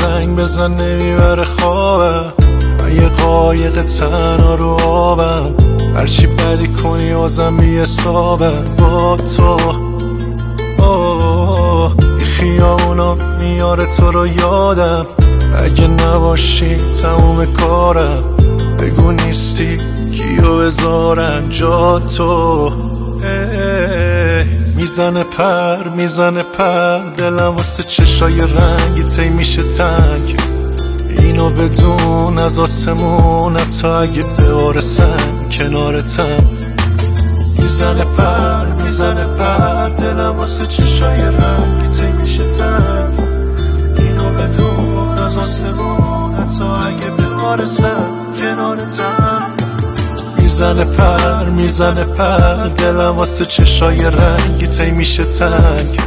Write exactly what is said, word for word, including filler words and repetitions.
زنگ بزن نمیبره خوابم، من یه قایق تنها رو آبم، هرچی بدی کنی آزم بی حسابم با تو. اوه این خیابونا میاره تو رو یادم، اگه نباشی تموم کارم، بگو نیستی کیو بذارم جا تو. میزنه پر میزنه پر دلم واسه چشای رنگی تی میشه تنگ، اینو بدون از آسمون حتی اگه ببارسم کنارتم. میزنه پر میزنه پر دلم واسه چشای رنگی تی میشه تنگ، اینو بدون از آسمون حتی اگه ببارسم کنارتم. میزنه پر میزنه پر دلم واسه چشای رنگی تی میشه تنگ،